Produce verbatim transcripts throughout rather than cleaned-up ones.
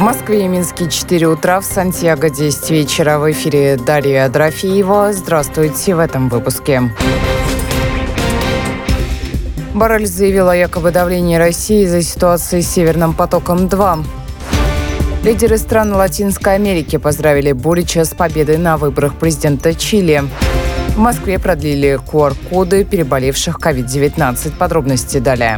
Москве и Минске четыре утра, в Сантьяго десять вечера. В эфире Дарья Дорофеева. Здравствуйте в этом выпуске. Боррель заявил о якобы давлении России из-за ситуации с «Северным потоком-два». Лидеры стран Латинской Америки поздравили Борича с победой на выборах президента Чили. В Москве продлили ку ар-коды переболевших ковид девятнадцать. Подробности далее.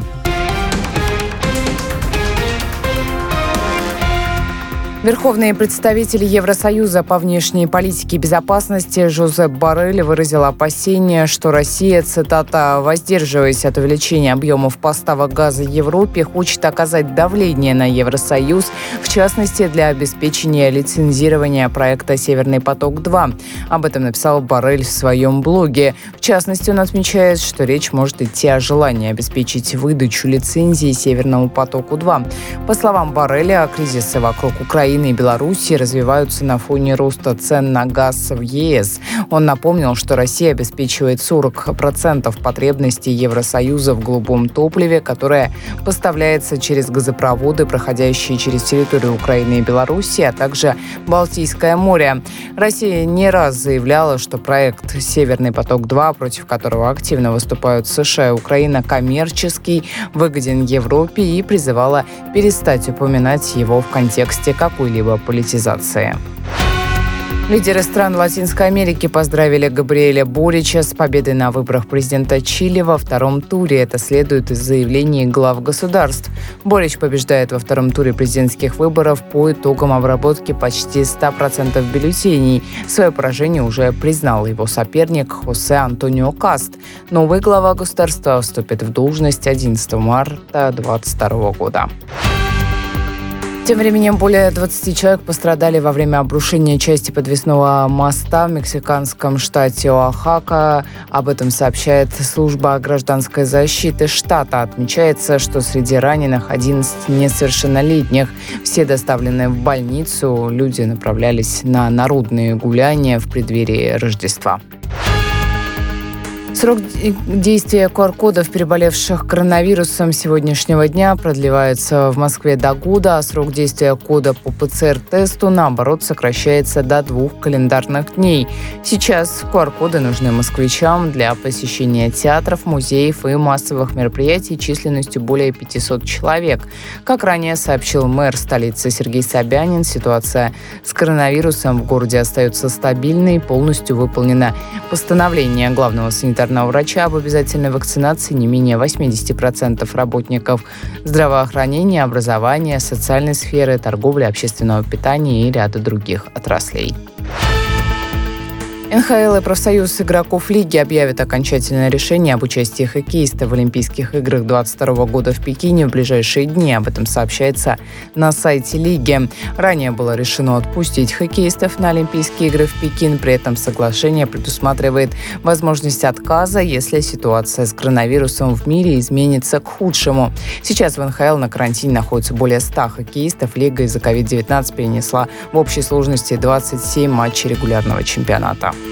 Верховный представитель Евросоюза по внешней политике и безопасности Жозеп Боррель выразил опасения, что Россия, цитата, «воздерживаясь от увеличения объемов поставок газа Европе, хочет оказать давление на Евросоюз, в частности, для обеспечения лицензирования проекта «Северный поток-два». Об этом написал Боррель в своем блоге. В частности, он отмечает, что речь может идти о желании обеспечить выдачу лицензии «Северному потоку-два». По словам Борреля, кризисы вокруг Украины и Белоруссии развиваются на фоне роста цен на газ в е эс. Он напомнил, что Россия обеспечивает сорок процентов потребностей Евросоюза в голубом топливе, которое поставляется через газопроводы, проходящие через территорию Украины и Белоруссии, а также Балтийское море. Россия не раз заявляла, что проект «Северный поток-два», против которого активно выступают США и Украина, коммерческий, выгоден Европе и призывала перестать упоминать его в контексте какой либо политизации. Лидеры стран Латинской Америки поздравили Габриэля Борича с победой на выборах президента Чили во втором туре. Это следует из заявлений глав государств. Борич побеждает во втором туре президентских выборов по итогам обработки почти ста процентов бюллетеней. Свое поражение уже признал его соперник Хосе Антонио Каст. Новый глава государства вступит в должность одиннадцатого марта две тысячи двадцать второго года. Тем временем более двадцати человек пострадали во время обрушения части подвесного моста в мексиканском штате Оахака. Об этом сообщает служба гражданской защиты штата. Отмечается, что среди раненых одиннадцать несовершеннолетних. Все доставлены в больницу. Люди направлялись на народные гуляния в преддверии Рождества. Срок действия ку ар-кодов, переболевших коронавирусом, сегодняшнего дня продлевается в Москве до года, а срок действия кода по пэ цэ эр-тесту, наоборот, сокращается до двух календарных дней. Сейчас ку ар-коды нужны москвичам для посещения театров, музеев и массовых мероприятий численностью более пятисот человек. Как ранее сообщил мэр столицы Сергей Собянин, ситуация с коронавирусом в городе остается стабильной, полностью выполнено постановление главного санитарного врача об обязательной вакцинации не менее восемьдесят процентов работников здравоохранения, образования, социальной сферы, торговли, общественного питания и ряда других отраслей. эн ха эл и профсоюз игроков лиги объявят окончательное решение об участии хоккеистов в Олимпийских играх две тысячи двадцать второго года в Пекине в ближайшие дни. Об этом сообщается на сайте лиги. Ранее было решено отпустить хоккеистов на Олимпийские игры в Пекин. При этом соглашение предусматривает возможность отказа, если ситуация с коронавирусом в мире изменится к худшему. Сейчас в эн ха эл на карантине находится более ста хоккеистов. Лига из-за ковид девятнадцать перенесла в общей сложности двадцать семь матчей регулярного чемпионата.